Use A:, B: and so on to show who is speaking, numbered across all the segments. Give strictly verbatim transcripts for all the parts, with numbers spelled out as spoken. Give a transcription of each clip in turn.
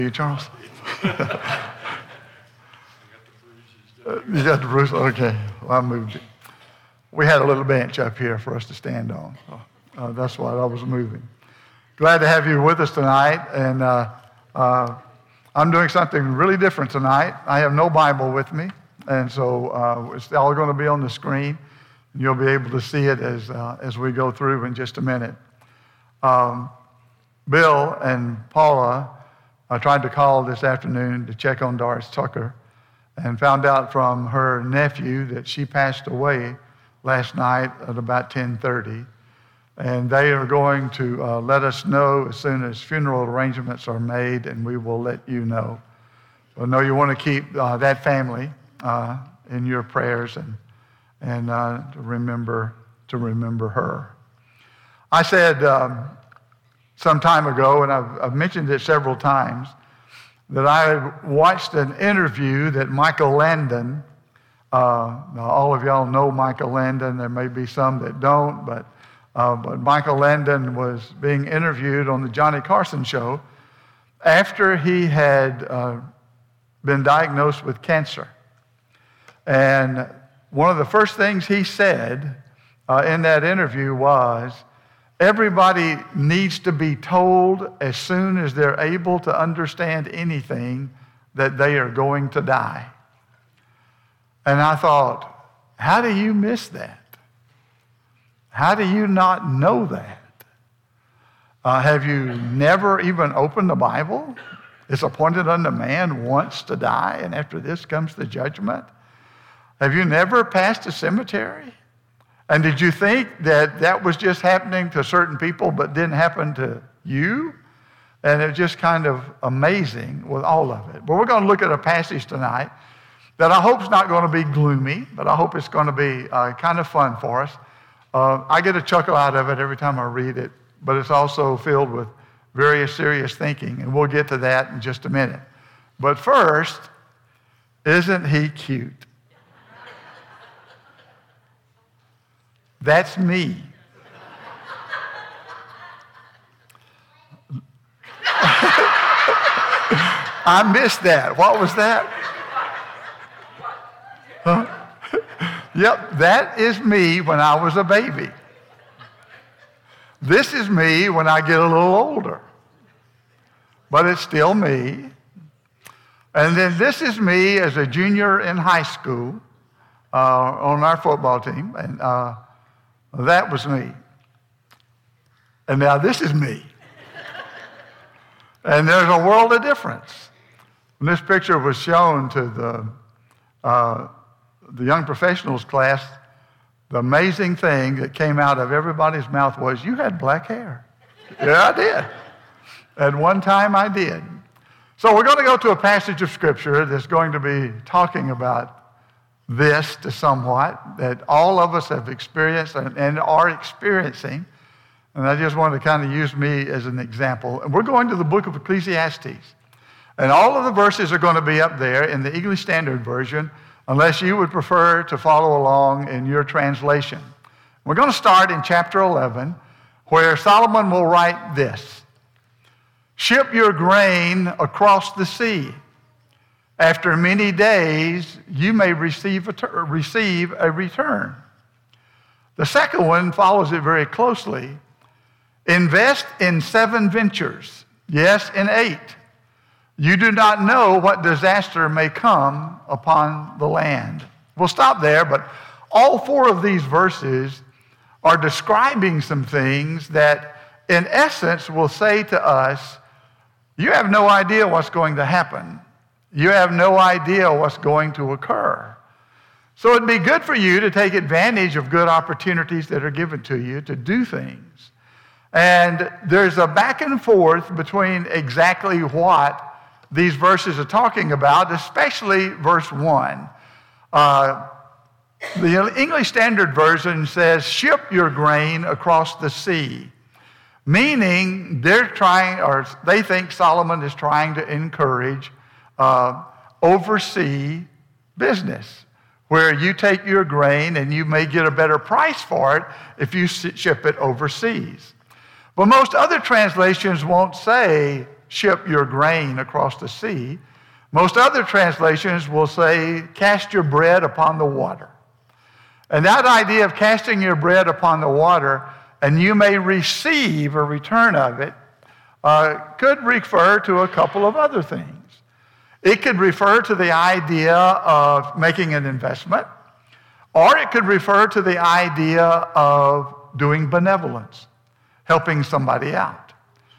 A: You, Charles? Uh, you got the bruise? Okay. Well, I moved it. We had a little bench up here for us to stand on. Uh, that's why I was moving. Glad to have you with us tonight. And uh, uh, I'm doing something really different tonight. I have no Bible with me. And so uh, it's all going to be on the screen. You'll be able to see it as, uh, as we go through in just a minute. Um, Bill and Paula I tried to call this afternoon to check on Doris Tucker and found out from her nephew that she passed away last night at about ten thirty. And they are going to uh, let us know as soon as funeral arrangements are made, and we will let you know. So I know you want to keep uh, that family uh, in your prayers and, and uh, to remember to remember her. I said um, some time ago, and I've, I've mentioned it several times, that I watched an interview that Michael Landon, uh, now all of y'all know Michael Landon, there may be some that don't, but, uh, but Michael Landon was being interviewed on the Johnny Carson show after he had uh, been diagnosed with cancer. And one of the first things he said uh, in that interview was, everybody needs to be told as soon as they're able to understand anything that they are going to die. And I thought, how do you miss that? How do you not know that? Uh, have you never even opened the Bible? It's appointed unto man once to die, and after this comes the judgment. Have you never passed a cemetery? And did you think that that was just happening to certain people but didn't happen to you? And it's just kind of amazing with all of it. But we're going to look at a passage tonight that I hope is not going to be gloomy, but I hope it's going to be uh, kind of fun for us. Uh, I get a chuckle out of it every time I read it, but it's also filled with very serious thinking, and we'll get to that in just a minute. But first, isn't he cute? That's me. I missed that. What was that? Huh? Yep, that is me when I was a baby. This is me when I get a little older. But it's still me. And then this is me as a junior in high school uh, on our football team. And uh, that was me. And now this is me. And there's a world of difference. When this picture was shown to the, uh, the young professionals class, the amazing thing that came out of everybody's mouth was, you had black hair. Yeah, I did. At one time I did. So we're going to go to a passage of Scripture that's going to be talking about this to somewhat, that all of us have experienced and, and are experiencing. And I just wanted to kind of use me as an example. And we're going to the book of Ecclesiastes. And all of the verses are going to be up there in the English Standard Version, unless you would prefer to follow along in your translation. We're going to start in chapter eleven, where Solomon will write this: ship your grain across the sea. After many days, you may receive a, ter- receive a return. The second one follows it very closely. Invest in seven ventures, yes, in eight. You do not know what disaster may come upon the land. We'll stop there, but all four of these verses are describing some things that, in essence, will say to us, you have no idea what's going to happen. You have no idea what's going to occur. So it'd be good for you to take advantage of good opportunities that are given to you to do things. And there's a back and forth between exactly what these verses are talking about, especially verse one. Uh, the English Standard Version says, ship your grain across the sea. Meaning they're trying, or they think Solomon is trying to encourage uh, overseas business, where you take your grain and you may get a better price for it if you ship it overseas. But most other translations won't say ship your grain across the sea. Most other translations will say, cast your bread upon the water. And that idea of casting your bread upon the water, and you may receive a return of it, uh, could refer to a couple of other things. It could refer to the idea of making an investment, or it could refer to the idea of doing benevolence, helping somebody out.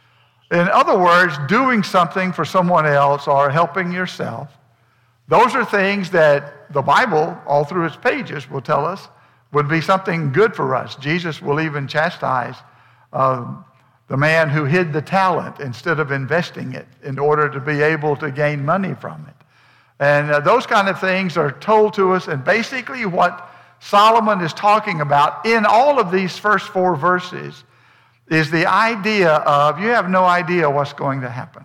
A: In other words, doing something for someone else or helping yourself. Those are things that the Bible, all through its pages, will tell us would be something good for us. Jesus will even chastise uh, the man who hid the talent instead of investing it in order to be able to gain money from it. And uh, those kind of things are told to us, and basically what Solomon is talking about in all of these first four verses is the idea of you have no idea what's going to happen.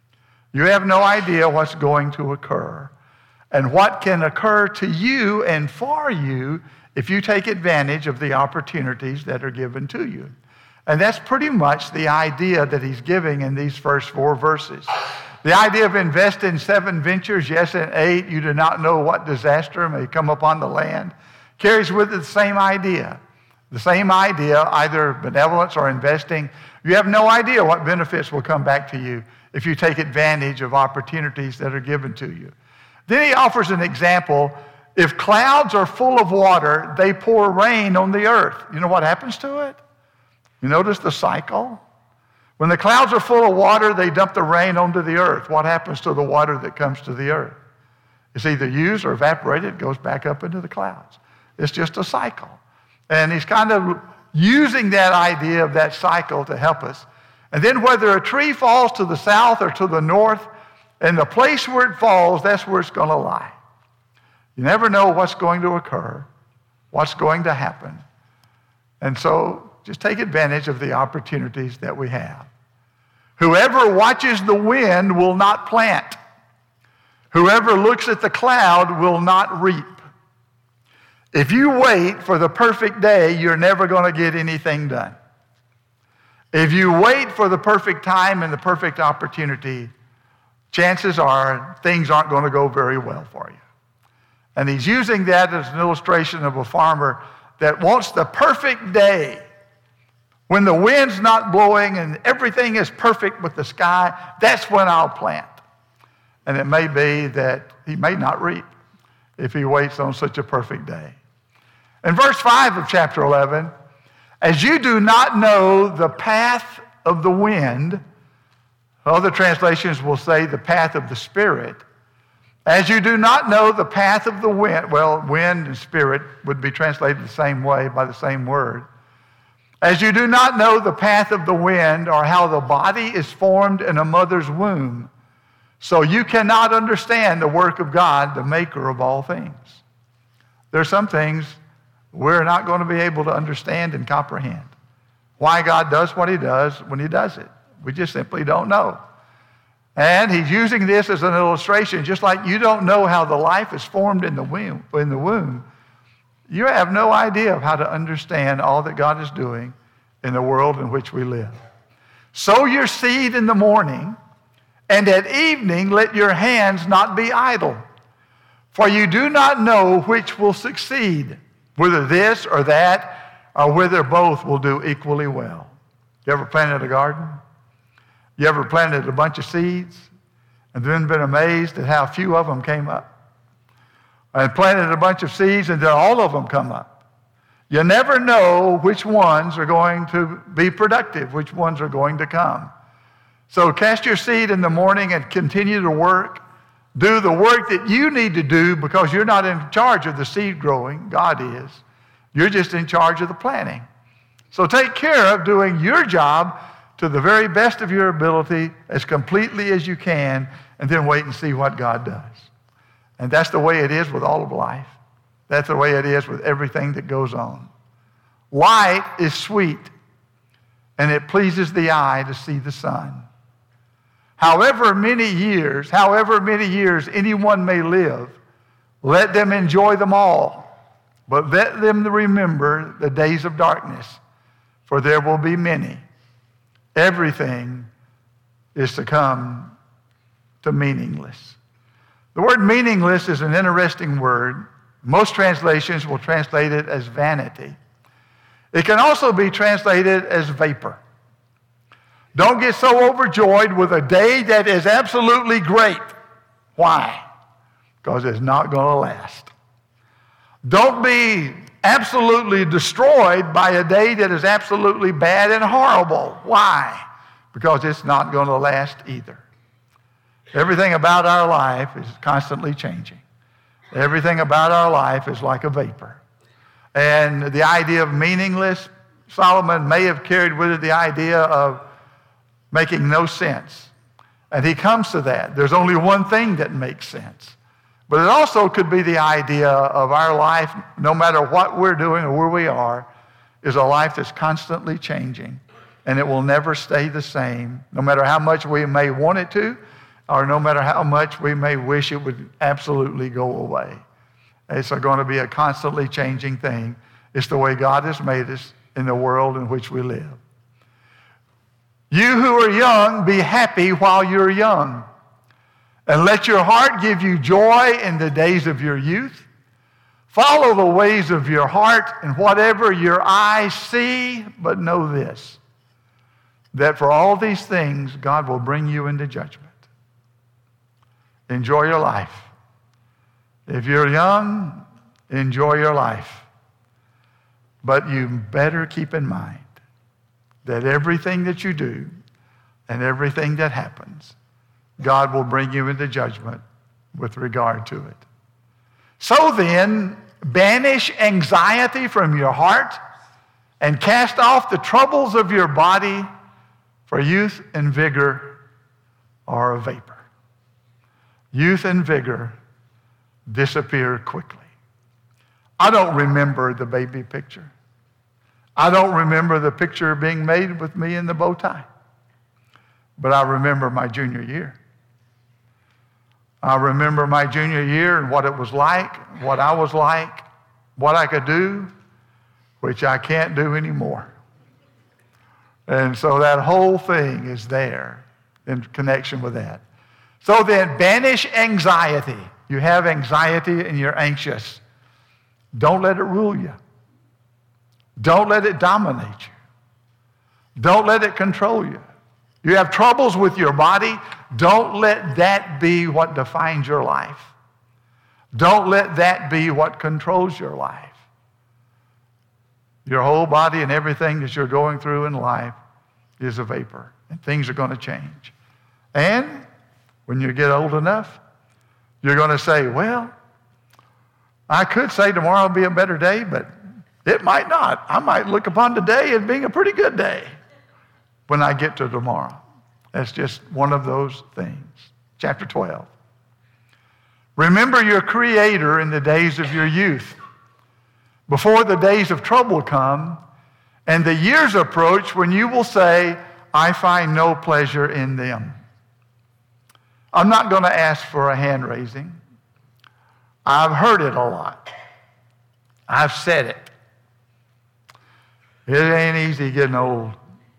A: You have no idea what's going to occur and what can occur to you and for you if you take advantage of the opportunities that are given to you. And that's pretty much the idea that he's giving in these first four verses. The idea of invest in seven ventures, yes, and eight, you do not know what disaster may come upon the land, carries with it the same idea. The same idea, either benevolence or investing. You have no idea what benefits will come back to you if you take advantage of opportunities that are given to you. Then he offers an example. If clouds are full of water, they pour rain on the earth. You know what happens to it? You notice the cycle? When the clouds are full of water, they dump the rain onto the earth. What happens to the water that comes to the earth? It's either used or evaporated, it goes back up into the clouds. It's just a cycle. And he's kind of using that idea of that cycle to help us. And then whether a tree falls to the south or to the north, and the place where it falls, that's where it's going to lie. You never know what's going to occur, what's going to happen. And so just take advantage of the opportunities that we have. Whoever watches the wind will not plant. Whoever looks at the cloud will not reap. If you wait for the perfect day, you're never going to get anything done. If you wait for the perfect time and the perfect opportunity, chances are things aren't going to go very well for you. And he's using that as an illustration of a farmer that wants the perfect day. When the wind's not blowing and everything is perfect with the sky, that's when I'll plant. And it may be that he may not reap if he waits on such a perfect day. In verse five of chapter eleven, as you do not know the path of the wind, other translations will say the path of the Spirit. As you do not know the path of the wind, well, wind and spirit would be translated the same way by the same word. As you do not know the path of the wind or how the body is formed in a mother's womb, so you cannot understand the work of God, the maker of all things. There are some things we're not going to be able to understand and comprehend. Why God does what he does when he does it. We just simply don't know. And he's using this as an illustration, just like you don't know how the life is formed in the womb, in the womb. You have no idea of how to understand all that God is doing in the world in which we live. Sow your seed in the morning, and at evening let your hands not be idle. For you do not know which will succeed, whether this or that, or whether both will do equally well. You ever planted a garden? You ever planted a bunch of seeds and then been amazed at how few of them came up? And planted a bunch of seeds and then all of them come up. You never know which ones are going to be productive, which ones are going to come. So cast your seed in the morning and continue to work. Do the work that you need to do because you're not in charge of the seed growing. God is. You're just in charge of the planting. So take care of doing your job to the very best of your ability as completely as you can, and then wait and see what God does. And that's the way it is with all of life. That's the way it is with everything that goes on. Light is sweet, and it pleases the eye to see the sun. However many years, however many years anyone may live, let them enjoy them all. But let them remember the days of darkness, for there will be many. Everything is to come to meaningless. The word meaningless is an interesting word. Most translations will translate it as vanity. It can also be translated as vapor. Don't get so overjoyed with a day that is absolutely great. Why? Because it's not going to last. Don't be absolutely destroyed by a day that is absolutely bad and horrible. Why? Because it's not going to last either. Everything about our life is constantly changing. Everything about our life is like a vapor. And the idea of meaningless, Solomon may have carried with it the idea of making no sense. And he comes to that. There's only one thing that makes sense. But it also could be the idea of our life, no matter what we're doing or where we are, is a life that's constantly changing. And it will never stay the same, no matter how much we may want it to, or no matter how much we may wish it would absolutely go away. It's going to be a constantly changing thing. It's the way God has made us in the world in which we live. You who are young, be happy while you're young. And let your heart give you joy in the days of your youth. Follow the ways of your heart and whatever your eyes see, but know this, that for all these things, God will bring you into judgment. Enjoy your life. If you're young, enjoy your life. But you better keep in mind that everything that you do and everything that happens, God will bring you into judgment with regard to it. So then, banish anxiety from your heart and cast off the troubles of your body, for youth and vigor are a vapor. Youth and vigor disappear quickly. I don't remember the baby picture. I don't remember the picture being made with me in the bow tie. But I remember my junior year. I remember my junior year and what it was like, what I was like, what I could do, which I can't do anymore. And so that whole thing is there in connection with that. So then, banish anxiety. You have anxiety and you're anxious. Don't let it rule you. Don't let it dominate you. Don't let it control you. You have troubles with your body. Don't let that be what defines your life. Don't let that be what controls your life. Your whole body and everything that you're going through in life is a vapor, and things are going to change. And when you get old enough, you're going to say, well, I could say tomorrow will be a better day, but it might not. I might look upon today as being a pretty good day when I get to tomorrow. That's just one of those things. Chapter twelve. Remember your Creator in the days of your youth, before the days of trouble come, and the years approach when you will say, I find no pleasure in them. I'm not going to ask for a hand raising. I've heard it a lot. I've said it. It ain't easy getting old.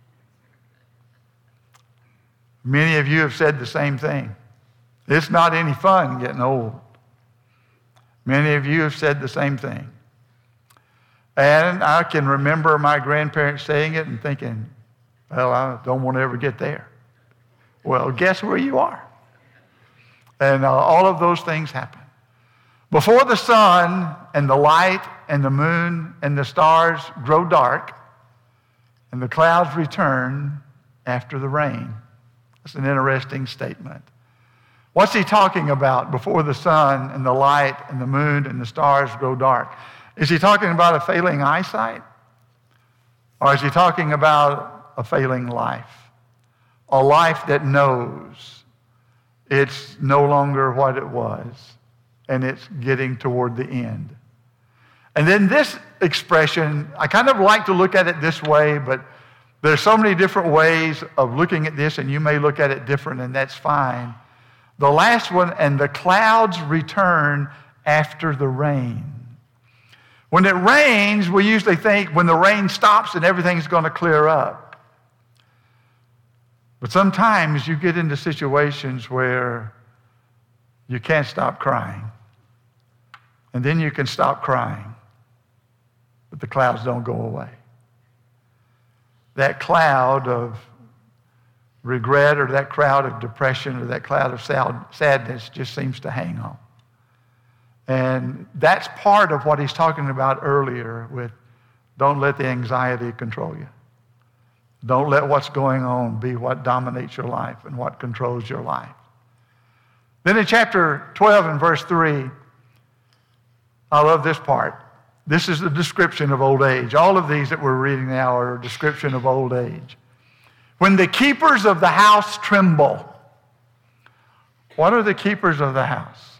A: Many of you have said the same thing. It's not any fun getting old. Many of you have said the same thing. And I can remember my grandparents saying it and thinking, well, I don't want to ever get there. Well, guess where you are? And uh, all of those things happen. Before the sun and the light and the moon and the stars grow dark and the clouds return after the rain. That's an interesting statement. What's he talking about before the sun and the light and the moon and the stars grow dark? Is he talking about a failing eyesight? Or is he talking about a failing life? A life that knows it's no longer what it was, and it's getting toward the end. And then this expression, I kind of like to look at it this way, but there's so many different ways of looking at this, and you may look at it different, and that's fine. The last one, and the clouds return after the rain. When it rains, we usually think when the rain stops and everything's going to clear up. But sometimes you get into situations where you can't stop crying. And then you can stop crying, but the clouds don't go away. That cloud of regret or that cloud of depression or that cloud of sadness just seems to hang on. And that's part of what he's talking about earlier with don't let the anxiety control you. Don't let what's going on be what dominates your life and what controls your life. Then in chapter twelve and verse three, I love this part. This is the description of old age. All of these that we're reading now are a description of old age. When the keepers of the house tremble. What are the keepers of the house?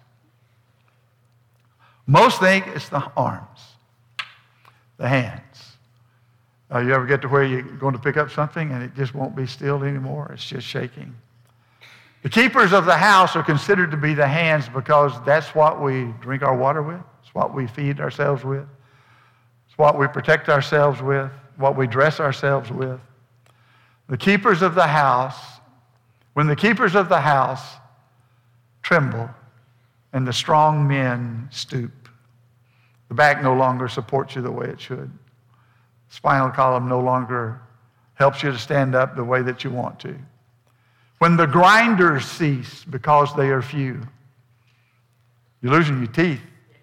A: Most think it's the arms, the hands. Uh, you ever get to where you're going to pick up something and it just won't be still anymore? It's just shaking. The keepers of the house are considered to be the hands because that's what we drink our water with. It's what we feed ourselves with. It's what we protect ourselves with, what we dress ourselves with. The keepers of the house, when the keepers of the house tremble and the strong men stoop, the back no longer supports you the way it should. The spinal column no longer helps you to stand up the way that you want to. When the grinders cease because they are few, you're losing your teeth.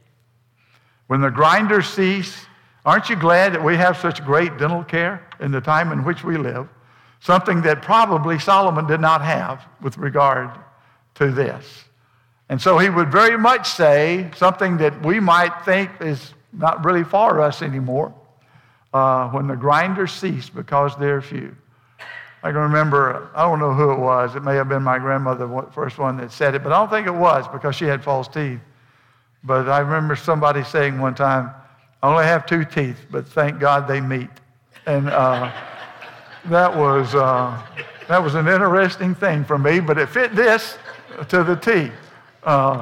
A: When the grinders cease, aren't you glad that we have such great dental care in the time in which we live? Something that probably Solomon did not have with regard to this. And so he would very much say something that we might think is not really for us anymore. Uh, when the grinders cease because they're few. I can remember, I don't know who it was. It may have been my grandmother, the first one that said it, but I don't think it was because she had false teeth. But I remember somebody saying one time, I only have two teeth, but thank God they meet. And uh, that was uh, that was an interesting thing for me, but it fit this to the T. Uh,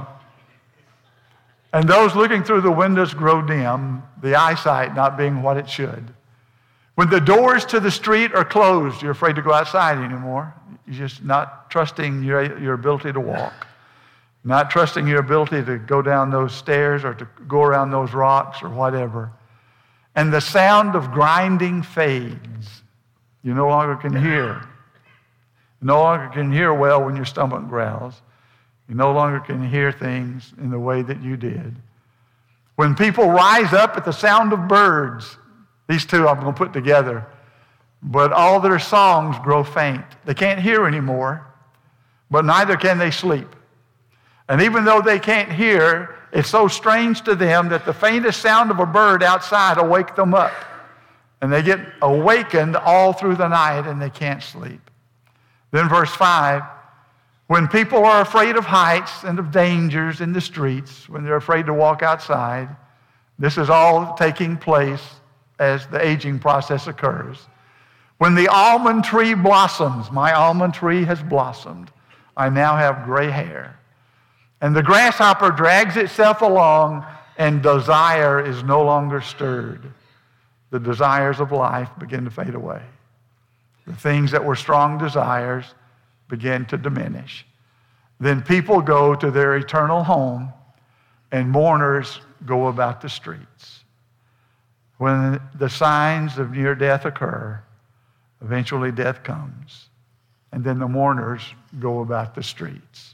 A: and those looking through the windows grow dim, the eyesight not being what it should. When the doors to the street are closed, you're afraid to go outside anymore. You're just not trusting your, your ability to walk, not trusting your ability to go down those stairs or to go around those rocks or whatever. And the sound of grinding fades. You no longer can hear. You no longer can hear well when your stomach growls. You no longer can hear things in the way that you did. When people rise up at the sound of birds, these two I'm going to put together, but all their songs grow faint. They can't hear anymore, but neither can they sleep. And even though they can't hear, it's so strange to them that the faintest sound of a bird outside will wake them up. And they get awakened all through the night and they can't sleep. Then verse five, when people are afraid of heights and of dangers in the streets, when they're afraid to walk outside, this is all taking place as the aging process occurs. When the almond tree blossoms, my almond tree has blossomed. I now have gray hair. And the grasshopper drags itself along and desire is no longer stirred. The desires of life begin to fade away. The things that were strong desires begin to diminish. Then people go to their eternal home and mourners go about the streets. When the signs of near death occur, eventually death comes. And then the mourners go about the streets.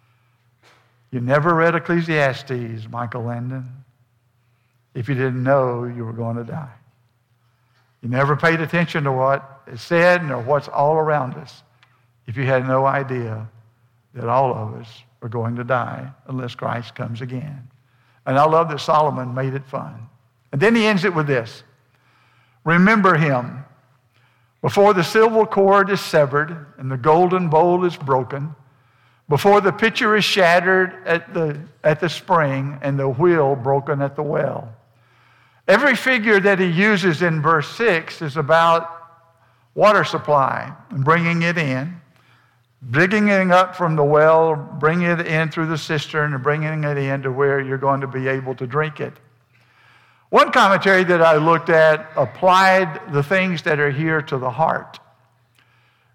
A: You never read Ecclesiastes, Michael Landon, if you didn't know you were going to die. You never paid attention to what is said or what's all around us if you had no idea that all of us are going to die unless Christ comes again. And I love that Solomon made it fun. And then he ends it with this. Remember him before the silver cord is severed and the golden bowl is broken, before the pitcher is shattered at the, at the spring and the wheel broken at the well. Every figure that he uses in verse six is about water supply and bringing it in, digging it up from the well, bringing it in through the cistern and bringing it in to where you're going to be able to drink it. One commentary that I looked at applied the things that are here to the heart.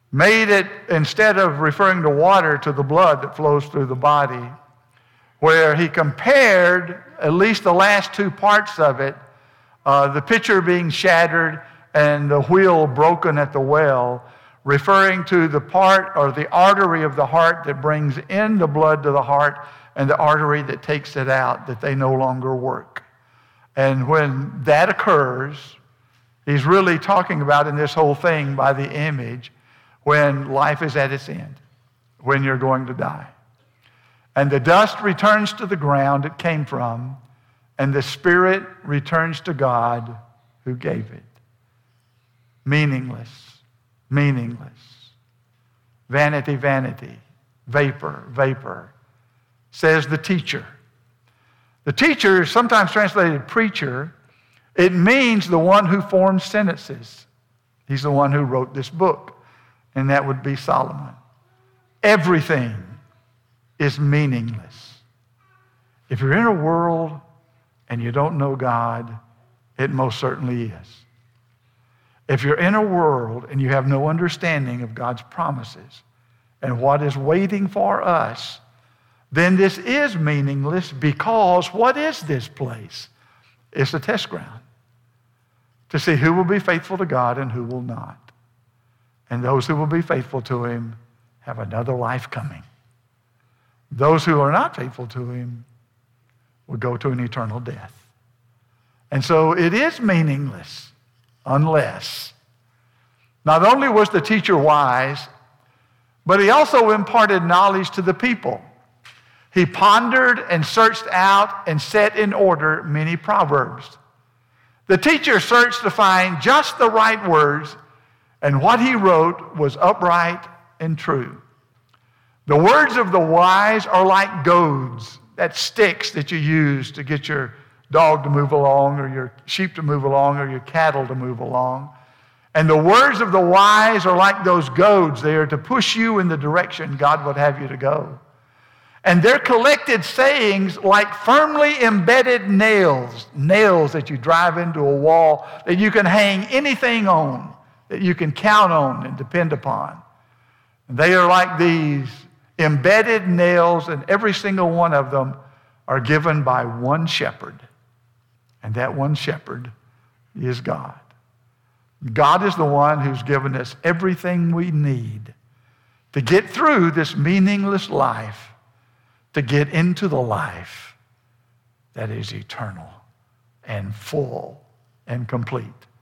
A: made it, instead of referring to water, to the blood that flows through the body, where he compared at least the last two parts of it, uh, the pitcher being shattered and the wheel broken at the well, referring to the part or the artery of the heart that brings in the blood to the heart and the artery that takes it out, that they no longer work. And when that occurs, he's really talking about in this whole thing by the image, when life is at its end, when you're going to die. And the dust returns to the ground it came from, and the spirit returns to God who gave it. Meaningless, meaningless. Vanity, vanity. Vapor, vapor. Says the teacher. The teacher is sometimes translated preacher. It means the one who forms sentences. He's the one who wrote this book, and that would be Solomon. Everything is meaningless. If you're in a world and you don't know God, it most certainly is. If you're in a world and you have no understanding of God's promises and what is waiting for us, then this is meaningless, because what is this place? It's a test ground to see who will be faithful to God and who will not. And those who will be faithful to him have another life coming. Those who are not faithful to him will go to an eternal death. And so it is meaningless unless, not only was the teacher wise, but he also imparted knowledge to the people. He pondered and searched out and set in order many proverbs. The teacher searched to find just the right words, and what he wrote was upright and true. The words of the wise are like goads, that sticks that you use to get your dog to move along, or your sheep to move along, or your cattle to move along. And the words of the wise are like those goads. They are to push you in the direction God would have you to go. And they're collected sayings like firmly embedded nails, nails that you drive into a wall that you can hang anything on, that you can count on and depend upon. And they are like these embedded nails, and every single one of them are given by one shepherd. And that one shepherd is God. God is the one who's given us everything we need to get through this meaningless life, to get into the life that is eternal and full and complete.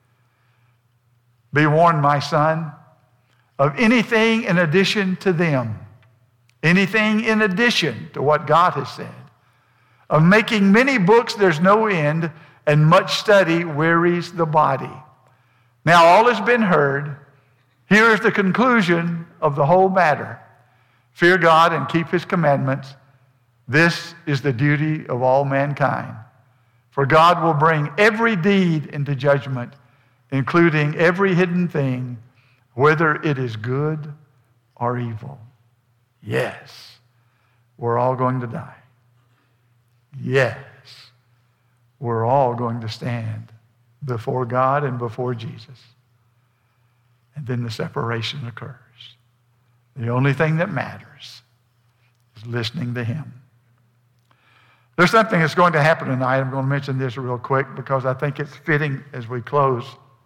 A: Be warned, my son, of anything in addition to them, anything in addition to what God has said, of making many books there's no end, and much study wearies the body. Now all has been heard. Here is the conclusion of the whole matter. Fear God and keep his commandments. This is the duty of all mankind. For God will bring every deed into judgment, including every hidden thing, whether it is good or evil. Yes, we're all going to die. Yes, we're all going to stand before God and before Jesus. And then the separation occurs. The only thing that matters is listening to him. There's something that's going to happen tonight. I'm going to mention this real quick because I think it's fitting as we close.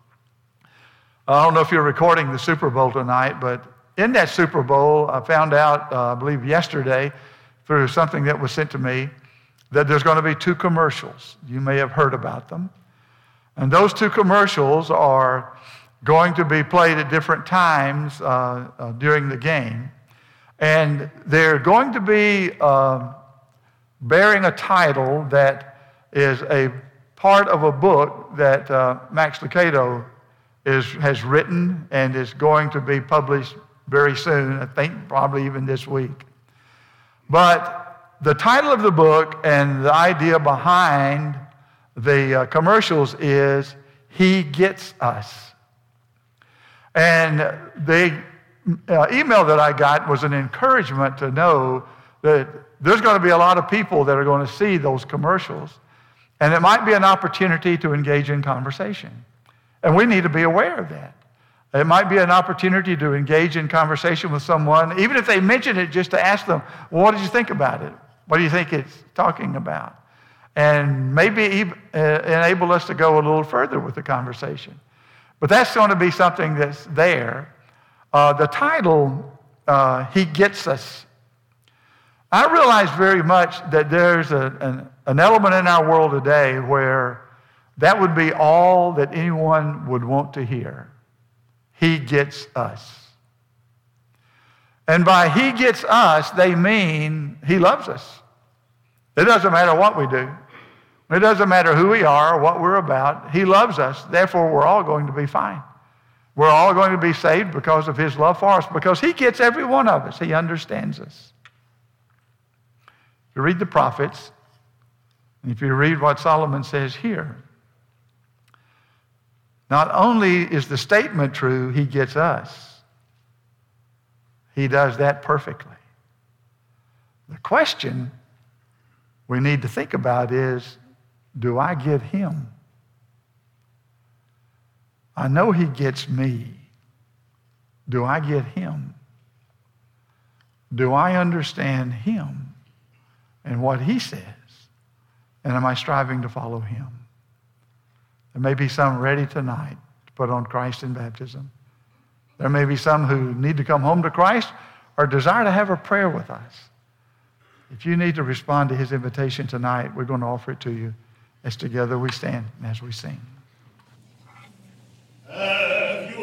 A: I don't know if you're recording the Super Bowl tonight, but in that Super Bowl, I found out, uh, I believe yesterday, through something that was sent to me, that there's going to be two commercials. You may have heard about them. And those two commercials are going to be played at different times uh, uh, during the game. And they're going to be uh, bearing a title that is a part of a book that uh, Max Lucado is, has written and is going to be published very soon, I think probably even this week. But the title of the book and the idea behind the uh, commercials is He Gets Us. And the uh, email that I got was an encouragement to know that there's going to be a lot of people that are going to see those commercials, and it might be an opportunity to engage in conversation. And we need to be aware of that. It might be an opportunity to engage in conversation with someone, even if they mention it, just to ask them, well, what did you think about it? What do you think it's talking about? And maybe even, uh, enable us to go a little further with the conversation. But that's going to be something that's there. Uh, the title, uh, He Gets Us. I realize very much that there's a, an, an element in our world today where that would be all that anyone would want to hear. He gets us. And by He gets us, they mean He loves us. It doesn't matter what we do. It doesn't matter who we are or what we're about. He loves us. Therefore, we're all going to be fine. We're all going to be saved because of His love for us, because He gets every one of us. He understands us. If you read the prophets, and if you read what Solomon says here, not only is the statement true, He gets us, He does that perfectly. The question we need to think about is, do I get Him? I know He gets me. Do I get Him? Do I understand Him and what He says? And am I striving to follow Him? There may be some ready tonight to put on Christ in baptism. There may be some who need to come home to Christ or desire to have a prayer with us. If you need to respond to His invitation tonight, we're going to offer it to you as together we stand and as we sing. Uh.